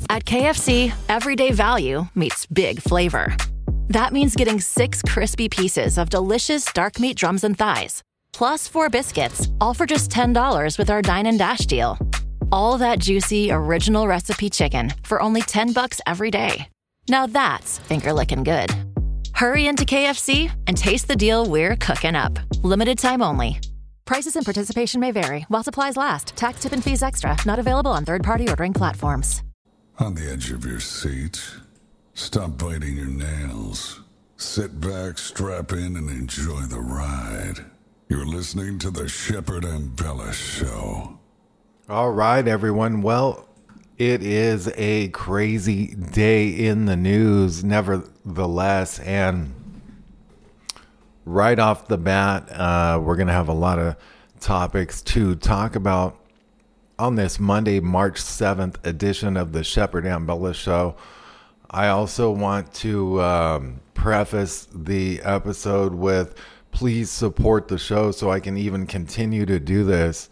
At KFC, everyday value meets big flavor. That means getting 6 crispy pieces of delicious dark meat drums and thighs, plus 4 biscuits, all for just $10 with our Dine and Dash deal. All that juicy, original recipe chicken for only $10 every day. Now that's finger-licking good. Hurry into KFC and taste the deal we're cooking up. Limited time only. Prices and participation may vary while supplies last. Tax, tip, and fees extra. Not available on third-party ordering platforms. On the edge of your seat, stop biting your nails. Sit back, strap in, and enjoy the ride. You're listening to the Shepard and Bella Show. All right, everyone. Well, it is a crazy day in the news, nevertheless, and right off the bat, we're going to have a lot of topics to talk about on this Monday, March 7th edition of the Shepard and Bella Show. I also want to preface the episode with please support the show so I can even continue to do this.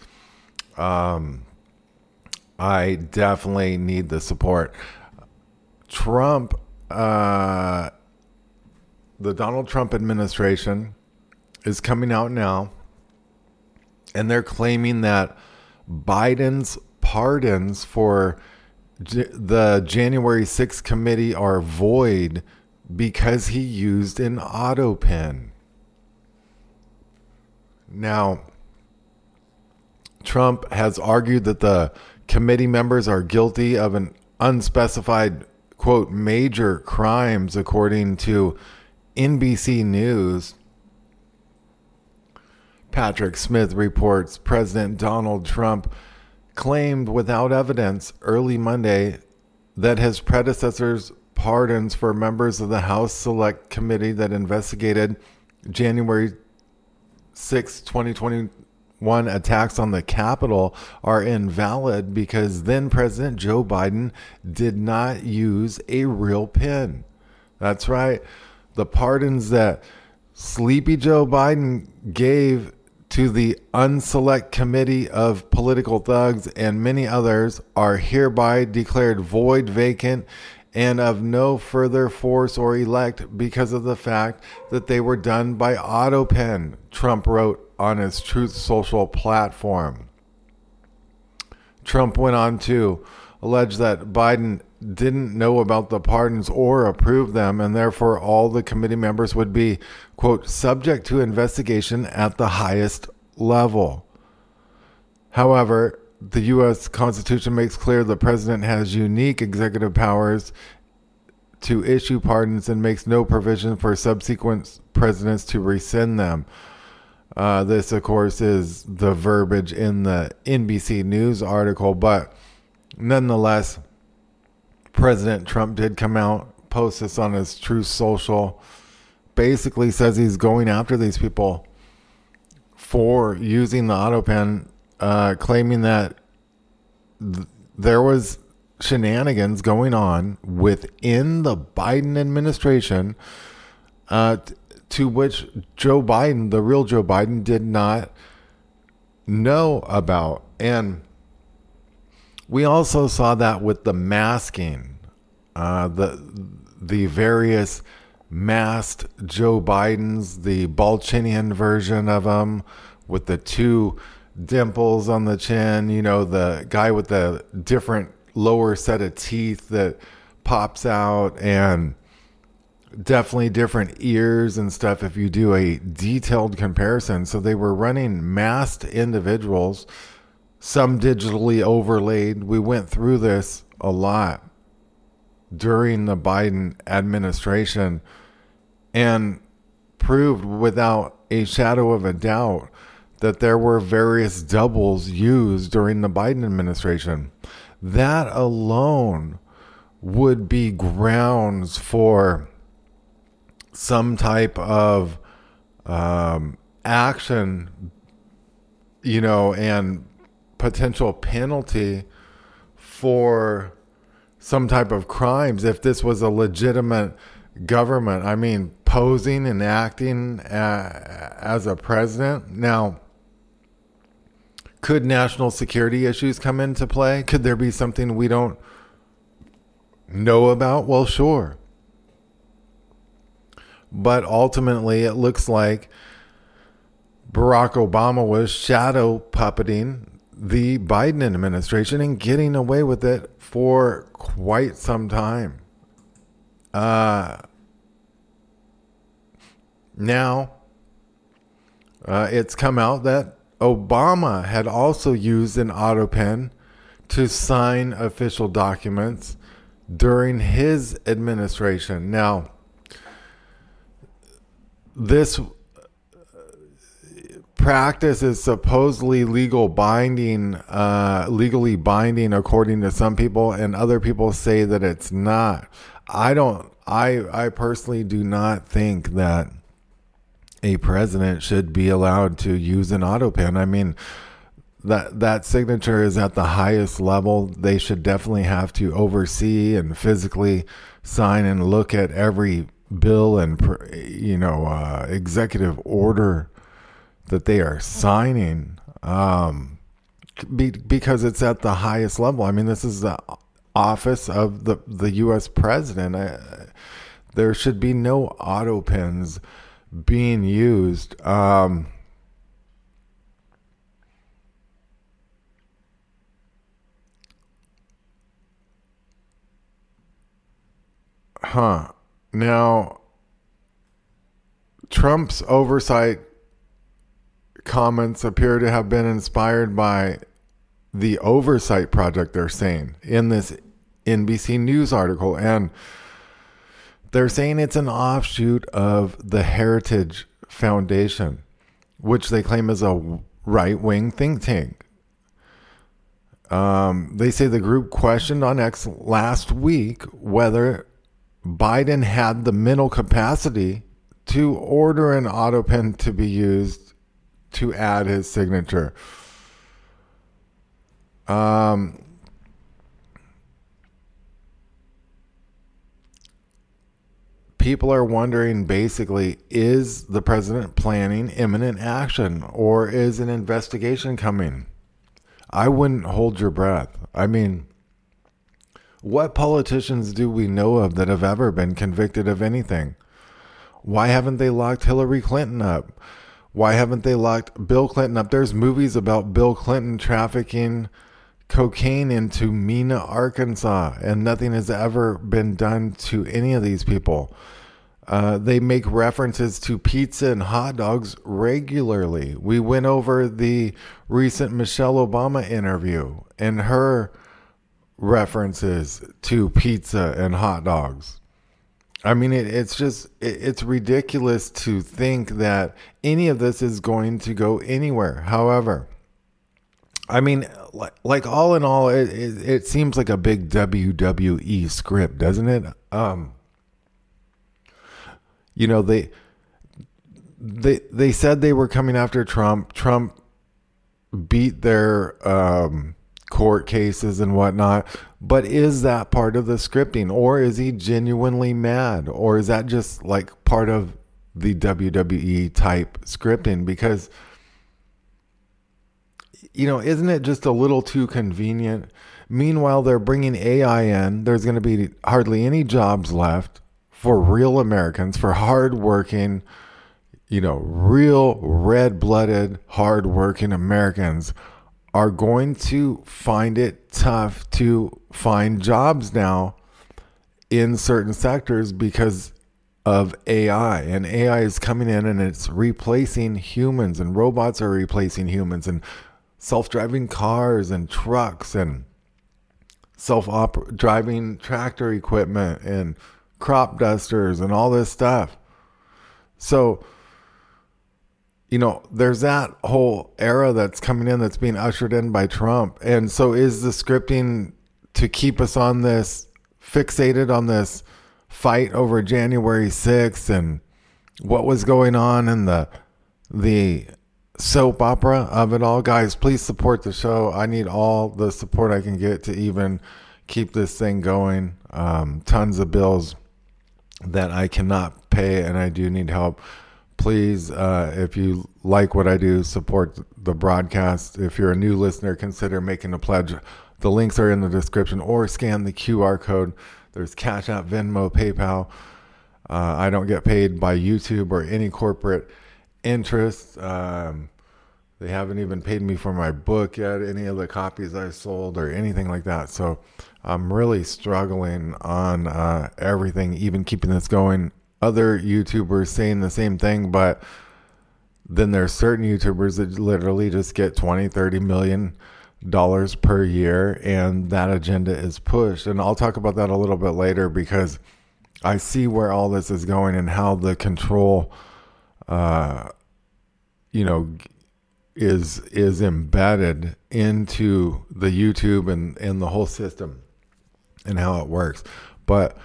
I definitely need the support. Trump, the Donald Trump administration is coming out now, and they're claiming that Biden's pardons for the January 6th committee are void because he used an auto pen. Now, Trump has argued that the committee members are guilty of an unspecified, quote, major crimes, according to NBC News. Patrick Smith reports President Donald Trump claimed without evidence early Monday that his predecessor's pardons for members of the House Select Committee that investigated January 6, 2021 attacks on the Capitol are invalid because then President Joe Biden did not use a real pen. That's right. The pardons that Sleepy Joe Biden gave to the Unselect Committee of Political Thugs and many others are hereby declared void, vacant, and of no further force or elect because of the fact that they were done by auto pen, Trump wrote on his Truth Social platform. Trump went on to allege that Biden didn't know about the pardons or approve them, and therefore all the committee members would be, quote, subject to investigation at the highest level. However, the U.S. Constitution makes clear the president has unique executive powers to issue pardons and makes no provision for subsequent presidents to rescind them. This, of course, is the verbiage in the NBC News article, but nonetheless, President Trump did come out, post this on his Truth Social, basically says he's going after these people for using the auto pen, claiming that there was shenanigans going on within the Biden administration, to which Joe Biden, the real Joe Biden, did not know about. And we also saw that with the masking, the various masked Joe Bidens, the Balchinian version of them with the 2 dimples on the chin, you know, the guy with the different lower set of teeth that pops out, and definitely different ears and stuff if you do a detailed comparison. So they were running masked individuals, some digitally overlaid. We went through this a lot during the Biden administration and proved without a shadow of a doubt that there were various doubles used during the Biden administration. That alone would be grounds for some type of action, you know, and potential penalty for some type of crimes if this was a legitimate government. I mean, posing and acting as a president. Now, could national security issues come into play? Could there be something we don't know about? Well, sure. But ultimately, it looks like Barack Obama was shadow puppeting the Biden administration and getting away with it for quite some time. Now, it's come out that Obama had also used an auto pen to sign official documents during his administration. Now, this practice is supposedly legally binding according to some people, and other people say that it's not. I personally do not think that a president should be allowed to use an auto pen. I mean, that signature is at the highest level. They should definitely have to oversee and physically sign and look at every bill and executive order that they are signing, because it's at the highest level. I mean, this is the office of the U.S. president. There should be no auto pens being used. Now, Trump's oversight comments appear to have been inspired by the Oversight Project, they're saying, in this NBC News article. And they're saying it's an offshoot of the Heritage Foundation, which they claim is a right-wing think tank. They say the group questioned on X last week whether Biden had the mental capacity to order an auto pen to be used to add his signature. People are wondering, basically, is the president planning imminent action, or is an investigation coming? I wouldn't hold your breath. I mean, what politicians do we know of that have ever been convicted of anything? Why haven't they locked Hillary Clinton up? Why haven't they locked Bill Clinton up? There's movies about Bill Clinton trafficking cocaine into Mena, Arkansas, and nothing has ever been done to any of these people. They make references to pizza and hot dogs regularly. We went over the recent Michelle Obama interview and her references to pizza and hot dogs. I mean, it's ridiculous to think that any of this is going to go anywhere. However, I mean, like all in all, it seems like a big WWE script, doesn't it? They said they were coming after Trump. Trump beat their court cases and whatnot. But is that part of the scripting, or is he genuinely mad, or is that just like part of the WWE type scripting? Because, isn't it just a little too convenient? Meanwhile, they're bringing AI in. There's going to be hardly any jobs left for real Americans, for hardworking, real red-blooded, hardworking Americans are going to find it tough to find jobs now in certain sectors because of AI. And AI is coming in and it's replacing humans, and robots are replacing humans, and self-driving cars and trucks and self-driving tractor equipment and crop dusters and all this stuff. So, there's that whole era that's coming in, that's being ushered in by Trump. And so is the scripting to keep us on this, fixated on this fight over January 6th and what was going on in the soap opera of it all? Guys, please support the show. I need all the support I can get to even keep this thing going. Tons of bills that I cannot pay, and I do need help. Please, if you like what I do, support the broadcast. If you're a new listener, consider making a pledge. The links are in the description, or scan the QR code There's Cash App, Venmo, PayPal. I don't get paid by YouTube or any corporate interest. They haven't even paid me for my book yet, any of the copies I sold or anything like that. So I'm really struggling on everything, even keeping this going. Other YouTubers saying the same thing, but then there's certain YouTubers that literally just get $20-30 million per year, and that agenda is pushed. And I'll talk about that a little bit later, because I see where all this is going and how the control, is embedded into the YouTube and the whole system and how it works. But,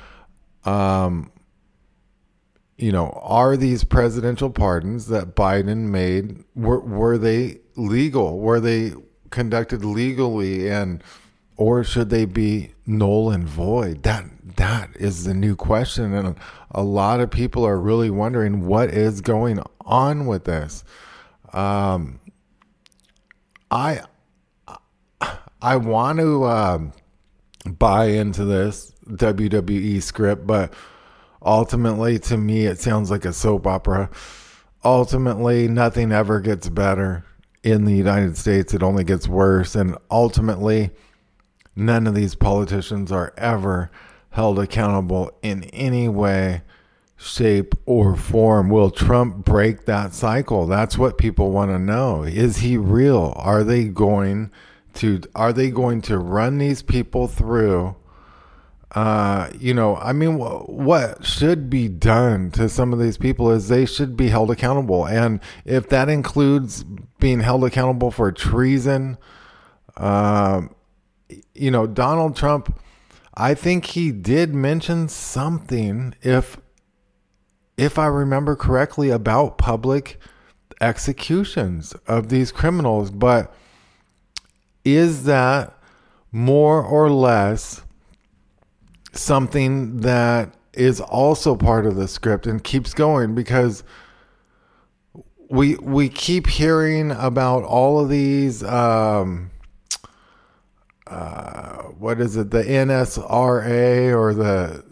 are these presidential pardons that Biden made, were they legal? Were they conducted legally, or should they be null and void? That is the new question, and a lot of people are really wondering what is going on with this. I want to buy into this WWE script, but ultimately, to me, it sounds like a soap opera. Ultimately, nothing ever gets better in the United States. It only gets worse. And ultimately, none of these politicians are ever held accountable in any way, shape, or form. Will Trump break that cycle? That's what people want to know. Is he real? Are they going to run these people through? What should be done to some of these people is they should be held accountable. And if that includes being held accountable for treason, Donald Trump, I think he did mention something, if I remember correctly, about public executions of these criminals. But is that more or less something that is also part of the script and keeps going? Because we keep hearing about all of these what is it, the NSRA, or the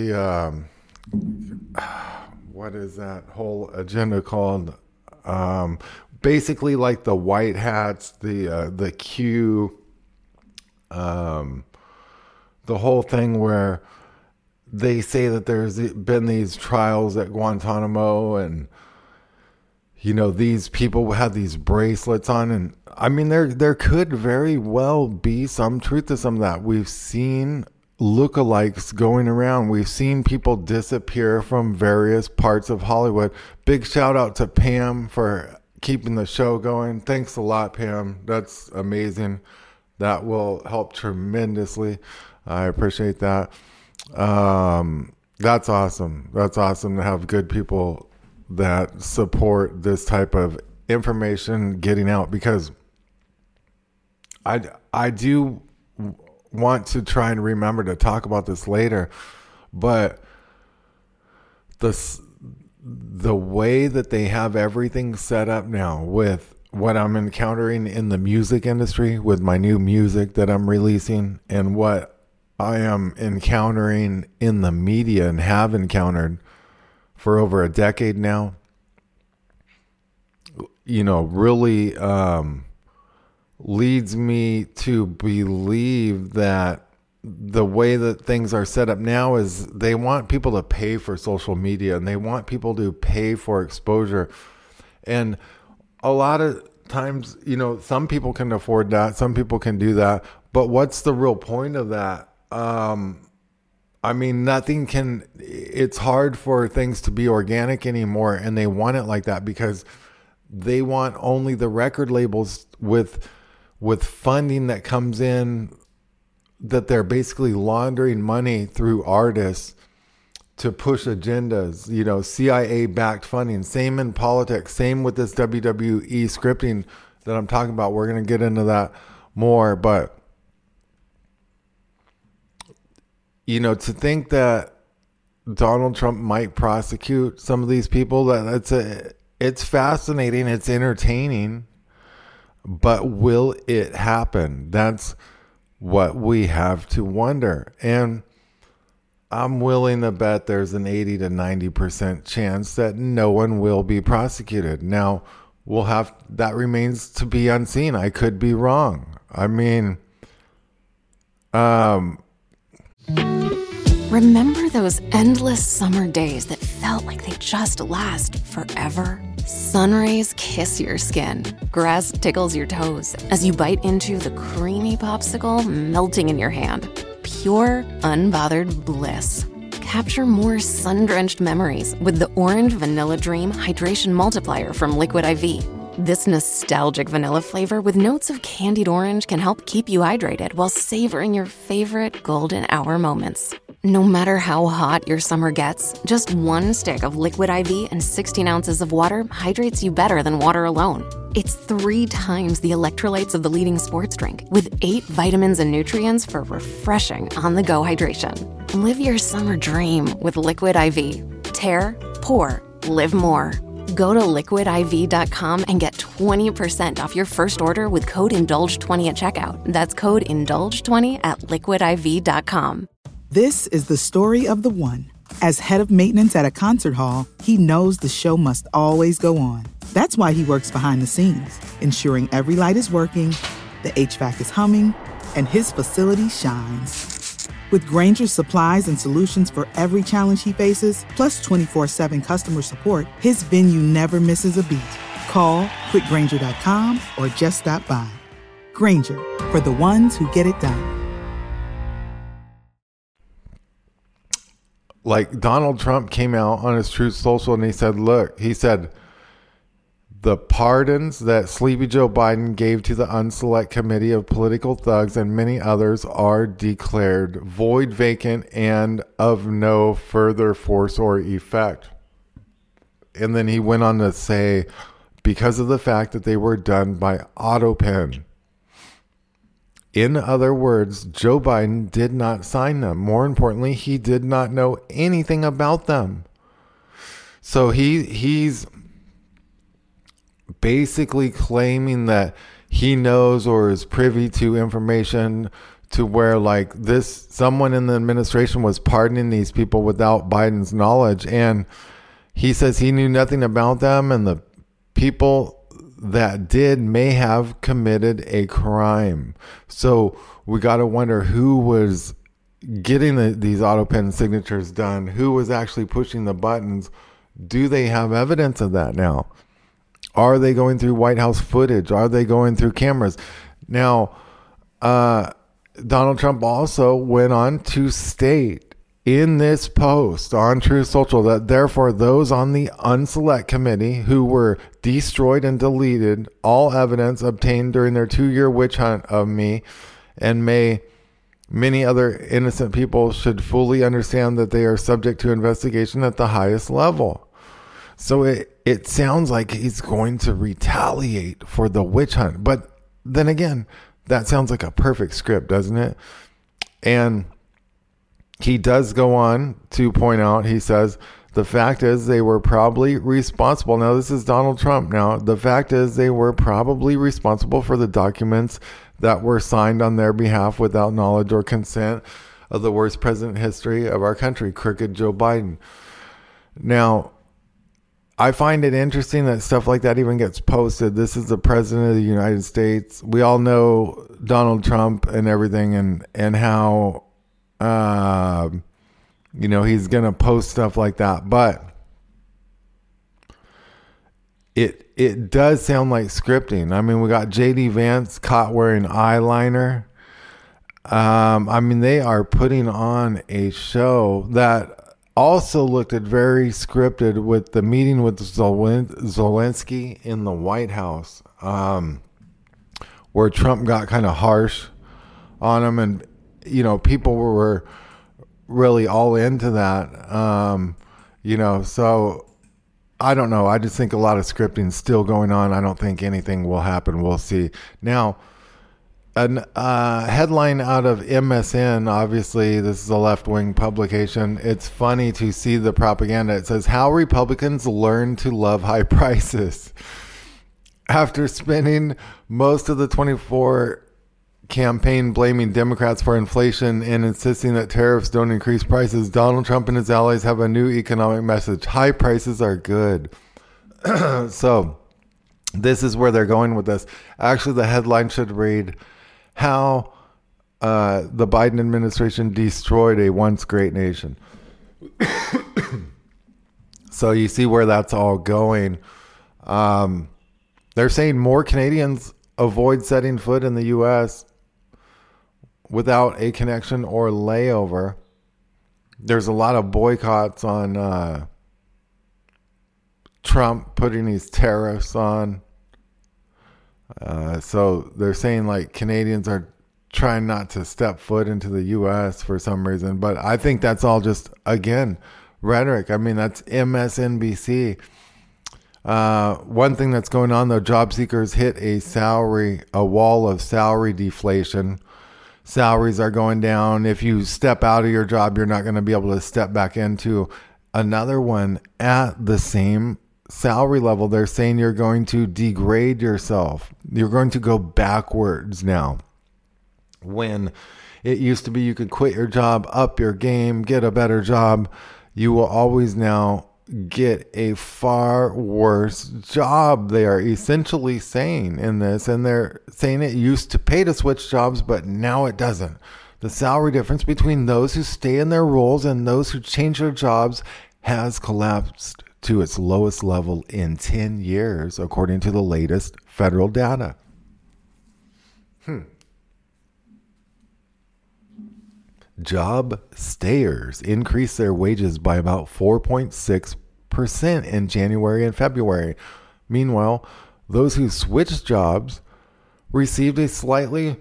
what is that whole agenda called? Basically like the white hats, the Q, the whole thing where they say that there's been these trials at Guantanamo, and these people had these bracelets on, and I mean there could very well be some truth to some of that. We've seen lookalikes going around. We've seen people disappear from various parts of Hollywood. Big shout out to Pam for keeping the show going. Thanks a lot, Pam. That's amazing. That will help tremendously. I appreciate that. That's awesome. That's awesome to have good people that support this type of information getting out, because I do want to try and remember to talk about this later, but the way that they have everything set up now with what I'm encountering in the music industry with my new music that I'm releasing, and what I am encountering in the media and have encountered for over a decade now, really leads me to believe that the way that things are set up now is they want people to pay for social media, and they want people to pay for exposure. And a lot of times, some people can afford that. Some people can do that. But what's the real point of that? It's hard for things to be organic anymore, and they want it like that because they want only the record labels with funding that comes in, that they're basically laundering money through artists to push agendas, CIA backed funding. Same in politics, same with this WWE scripting that I'm talking about. We're going to get into that more, but to think that Donald Trump might prosecute some of these people, it's fascinating, it's entertaining, but will it happen? That's what we have to wonder. And I'm willing to bet there's an 80 to 90% chance that no one will be prosecuted. Now, that remains to be unseen. I could be wrong. I mean, remember those endless summer days that felt like they just last forever? Sun rays kiss your skin. Grass tickles your toes as you bite into the creamy popsicle melting in your hand. Pure, unbothered bliss. Capture more sun-drenched memories with the Orange Vanilla Dream Hydration Multiplier from Liquid IV. This nostalgic vanilla flavor with notes of candied orange can help keep you hydrated while savoring your favorite golden hour moments. No matter how hot your summer gets, just one stick of Liquid IV and 16 ounces of water hydrates you better than water alone. It's 3 times the electrolytes of the leading sports drink, with 8 vitamins and nutrients for refreshing on-the-go hydration. Live your summer dream with Liquid IV. Tear, pour, live more. Go to liquidiv.com and get 20% off your first order with code INDULGE20 at checkout. That's code INDULGE20 at liquidiv.com. This is the story of the one. As head of maintenance at a concert hall, he knows the show must always go on. That's why he works behind the scenes, ensuring every light is working, the HVAC is humming, and his facility shines. With Grainger's supplies and solutions for every challenge he faces, plus 24/7 customer support, his venue never misses a beat. Call quickgrainger.com or just stop by. Grainger, for the ones who get it done. Like, Donald Trump came out on his Truth Social and he said, the pardons that Sleepy Joe Biden gave to the Unselect Committee of Political Thugs and many others are declared void, vacant, and of no further force or effect. And then he went on to say, because of the fact that they were done by AutoPen. In other words, Joe Biden did not sign them. More importantly, he did not know anything about them. So he's basically claiming that he knows or is privy to information to where, like, someone in the administration was pardoning these people without Biden's knowledge. And he says he knew nothing about them, and the people that did may have committed a crime. So we got to wonder who was getting these AutoPen signatures done, who was actually pushing the buttons. Do they have evidence of that now? Are they going through White House footage? Are they going through cameras? Now, Donald Trump also went on to state in this post on Truth Social that therefore those on the Unselect Committee who were destroyed and deleted all evidence obtained during their 2-year witch hunt of me and many other innocent people should fully understand that they are subject to investigation at the highest level. So it sounds like he's going to retaliate for the witch hunt. But then again, that sounds like a perfect script, doesn't it? And he does go on to point out, he says, the fact is they were probably responsible. Now, this is Donald Trump. Now, the fact is they were probably responsible for the documents that were signed on their behalf without knowledge or consent of the worst president in history of our country, crooked Joe Biden. Now, I find it interesting that stuff like that even gets posted. This is the president of the United States. We all know Donald Trump and everything and how, he's going to post stuff like that. But it does sound like scripting. I mean, we got J.D. Vance caught wearing eyeliner. They are putting on a show that also looked at very scripted with the meeting with Zelensky in the White House, where Trump got kind of harsh on him, and people were really all into that. So I don't know. I just think a lot of scripting is still going on. I don't think anything will happen. We'll see. Now, a headline out of MSN, obviously this is a left-wing publication. It's funny to see the propaganda. It says, how Republicans learn to love high prices. After spending most of the 24 campaign blaming Democrats for inflation and insisting that tariffs don't increase prices. Donald Trump and his allies have a new economic message. High prices are good. So this is where they're going with this. Actually, the headline should read, how the Biden administration destroyed a once great nation. So you see where that's all going. They're saying more Canadians avoid setting foot in the U.S. without a connection or layover. There's a lot of boycotts on Trump putting these tariffs on. So they're saying like Canadians are trying not to step foot into the U.S. for some reason. But I think that's all just, again, rhetoric. I mean, that's MSNBC. One thing that's going on, though, job seekers hit a wall of salary deflation. Salaries are going down. If you step out of your job, you're not going to be able to step back into another one at the same salary level. They're saying you're going to degrade yourself. You're going to go backwards now. When it used to be you could quit your job, up your game, get a better job, you will always now get a far worse job. They are essentially saying in this, and they're saying it used to pay to switch jobs, but now it doesn't. The salary difference between those who stay in their roles and those who change their jobs has collapsed to its lowest level in 10 years, according to the latest federal data. Job stayers increased their wages by about 4.6% in January and February. Meanwhile, those who switched jobs received a slightly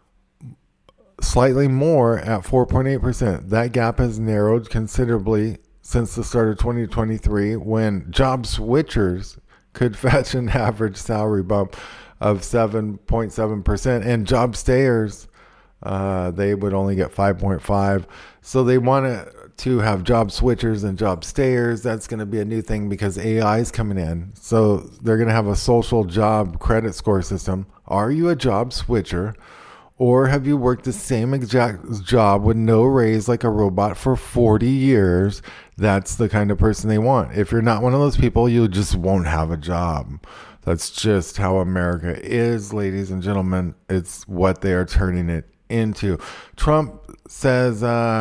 more at 4.8%. That gap has narrowed considerably since the start of 2023, when job switchers could fetch an average salary bump of 7.7%, and job stayers, they would only get 5.5. So they want to have job switchers and job stayers. That's going to be a new thing because AI is coming in. So they're going to have a social job credit score system. Are you a job switcher, or have you worked the same exact job with no raise like a robot for 40 years? That's the kind of person they want. If you're not one of those people, you just won't have a job. That's just how America is, ladies and gentlemen. It's what they are turning it into. Trump says,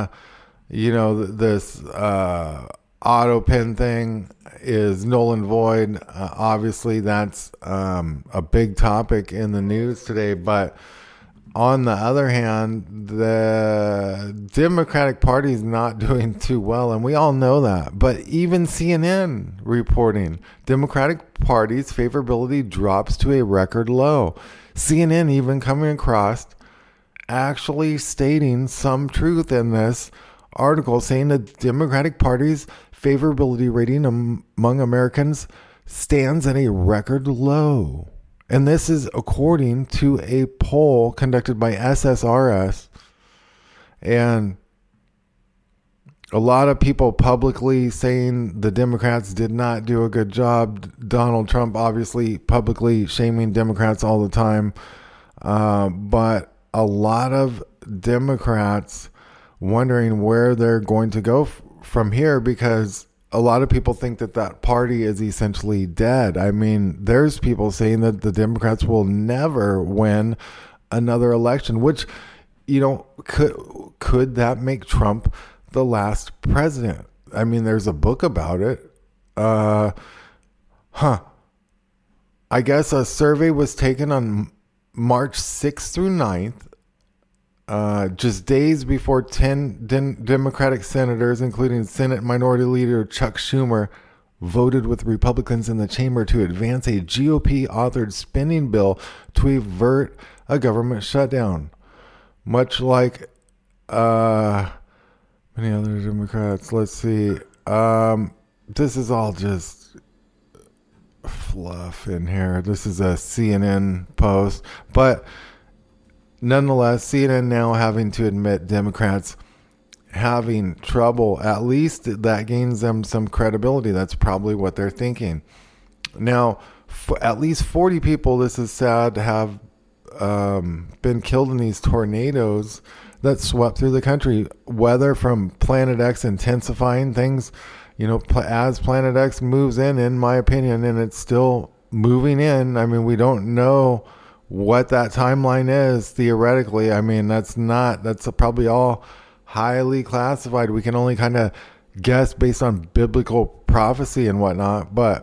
this auto pen thing is null and void. Obviously, that's a big topic in the news today. But on the other hand, the Democratic Party is not doing too well, and we all know that. But even CNN reporting Democratic Party's favorability drops to a record low. CNN even coming across actually stating some truth in this article, saying the Democratic Party's favorability rating among Americans stands at a record low. And this is according to a poll conducted by SSRS. And a lot of people publicly saying the Democrats did not do a good job. Donald Trump obviously publicly shaming Democrats all the time. But a lot of Democrats wondering where they're going to go from here, because a lot of people think that party is essentially dead. I mean, there's people saying that the Democrats will never win another election, which, could that make Trump the last president? I mean, there's a book about it. I guess a survey was taken on March 6th through 9th. Just days before 10 Democratic senators, including Senate Minority Leader Chuck Schumer, voted with Republicans in the chamber to advance a GOP-authored spending bill to avert a government shutdown. Much like many other Democrats. Let's see. This is all just fluff in here. This is a CNN post. But nonetheless, CNN now having to admit Democrats having trouble. At least that gains them some credibility. That's probably what they're thinking. Now, at least 40 people, this is sad, have been killed in these tornadoes that swept through the country. Weather from Planet X intensifying things, as Planet X moves in my opinion, and it's still moving in. I mean, we don't know what that timeline is theoretically. I mean, that's probably all highly classified. We can only kind of guess based on biblical prophecy and whatnot, but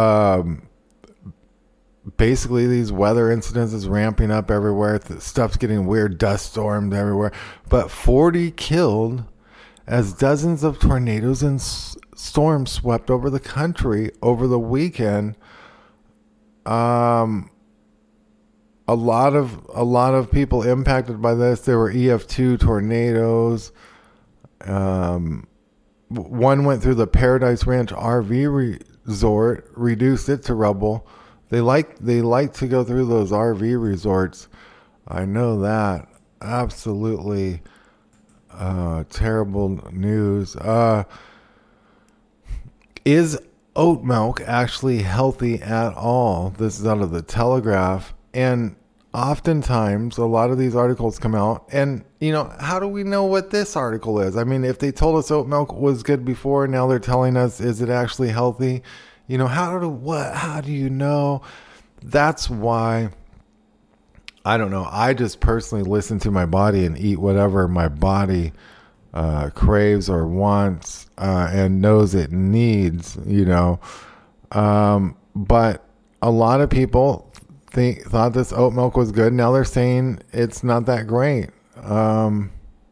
basically these weather incidents is ramping up everywhere. Stuff's getting weird, dust storms everywhere, but 40 killed as dozens of tornadoes and storms swept over the country over the weekend. A lot of people impacted by this. There were EF2 tornadoes. One went through the Paradise Ranch RV resort, reduced it to rubble. They like to go through those RV resorts. I know that. Absolutely terrible news. Is oat milk actually healthy at all? This is out of the Telegraph. And oftentimes a lot of these articles come out, and how do we know what this article is? I mean, if they told us oat milk was good before, now they're telling us, is it actually healthy? How do you know? That's why, I don't know. I just personally listen to my body and eat whatever my body craves or wants and knows it needs, but a lot of people thought this oat milk was good. Now they're saying it's not that great. A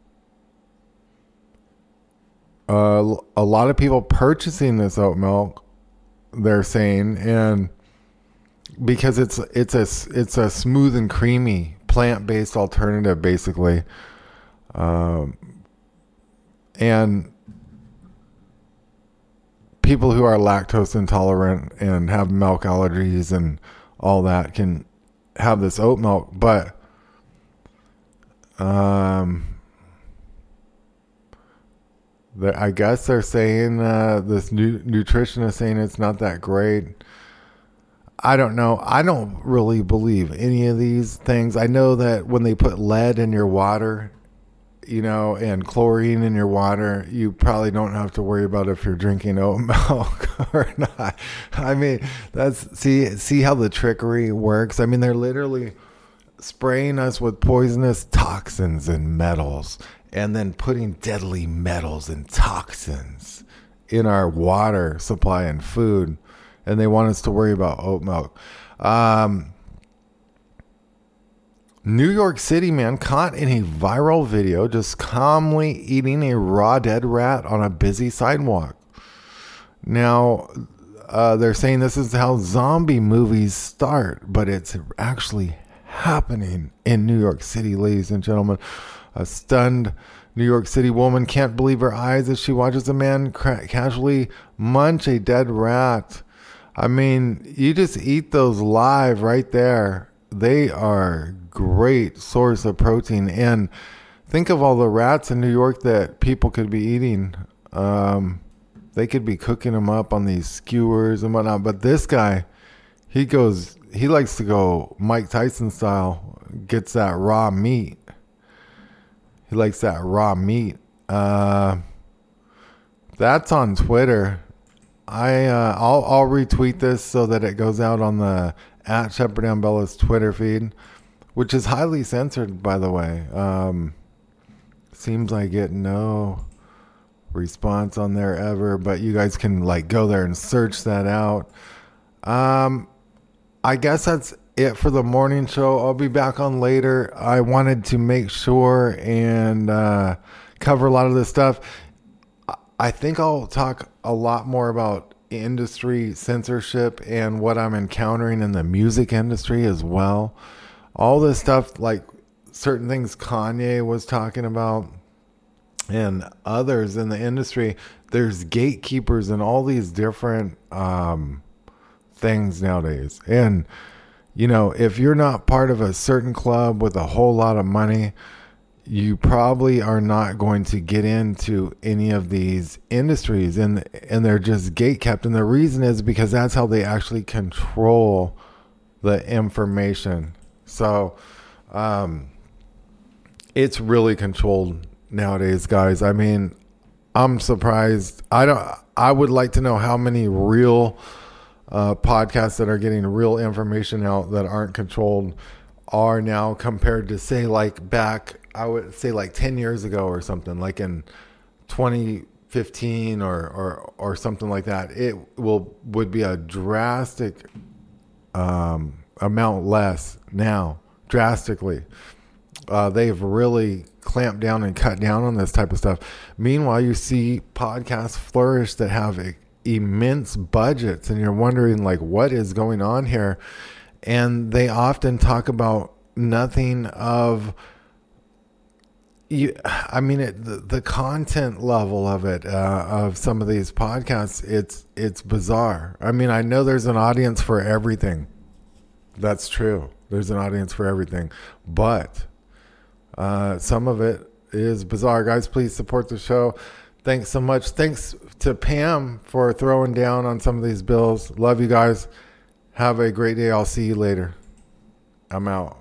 lot of people purchasing this oat milk, they're saying, and because it's a smooth and creamy plant-based alternative, basically, and people who are lactose intolerant and have milk allergies and all that can have this oat milk, but I guess they're saying this nutritionist saying it's not that great. I don't know. I don't really believe any of these things. I know that when they put lead in your water, and chlorine in your water, you probably don't have to worry about if you're drinking oat milk or not. I mean, see how the trickery works. I mean, they're literally spraying us with poisonous toxins and metals, and then putting deadly metals and toxins in our water supply and food. And they want us to worry about oat milk. New York City man caught in a viral video just calmly eating a raw dead rat on a busy sidewalk. Now, they're saying this is how zombie movies start, but it's actually happening in New York City, ladies and gentlemen. A stunned New York City woman can't believe her eyes as she watches a man casually munch a dead rat. I mean, you just eat those live right there. They are great source of protein. And think of all the rats in New York that people could be eating. They could be cooking them up on these skewers and whatnot. But this guy, he likes to go Mike Tyson style, gets that raw meat. He likes that raw meat. That's on Twitter. I'll retweet this so that it goes out on the @ShepardandBella's Twitter feed, which is highly censored, by the way. Seems I get no response on there ever, but you guys can go there and search that out. I guess that's it for the morning show. I'll be back on later. I wanted to make sure and cover a lot of this stuff. I think I'll talk a lot more about industry censorship and what I'm encountering in the music industry as well. All this stuff, like certain things Kanye was talking about and others in the industry, there's gatekeepers and all these different things nowadays. And, if you're not part of a certain club with a whole lot of money, you probably are not going to get into any of these industries, and they're just gatekept. And the reason is because that's how they actually control the information. So It's really controlled nowadays, guys. I mean, I'm surprised. I would like to know how many real podcasts that are getting real information out that aren't controlled are now compared to, say, like back, I would say like 10 years ago or something, like in 2015 or something like that. It would be a drastic amount less now, drastically. They've really clamped down and cut down on this type of stuff. Meanwhile, you see podcasts flourish that have immense budgets, and you're wondering, like, what is going on here? And they often talk about nothing of, the content level of it, of some of these podcasts. It's bizarre. I mean, I know there's an audience for everything. That's true. There's an audience for everything, but some of it is bizarre. Guys, please support the show. Thanks so much. Thanks to Pam for throwing down on some of these bills. Love you guys. Have a great day. I'll see you later. I'm out.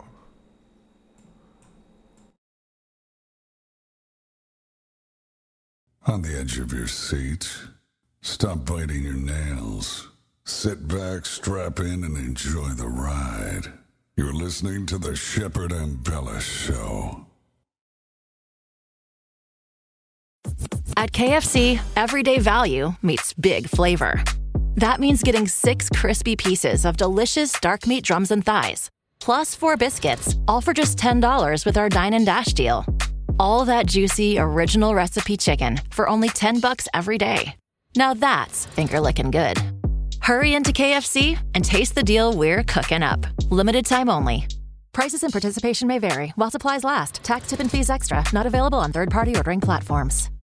On the edge of your seat, stop biting your nails. Sit back, strap in, and enjoy the ride. You're listening to the Shepard and Bella Show. At KFC, everyday value meets big flavor. That means getting 6 crispy pieces of delicious dark meat drums and thighs, plus 4 biscuits, all for just $10 with our Dine and Dash deal. All that juicy, original recipe chicken for only $10 every day. Now that's finger-licking good. Hurry into KFC and taste the deal we're cooking up. Limited time only. Prices and participation may vary while supplies last. Tax, tip, and fees extra. Not available on third-party ordering platforms.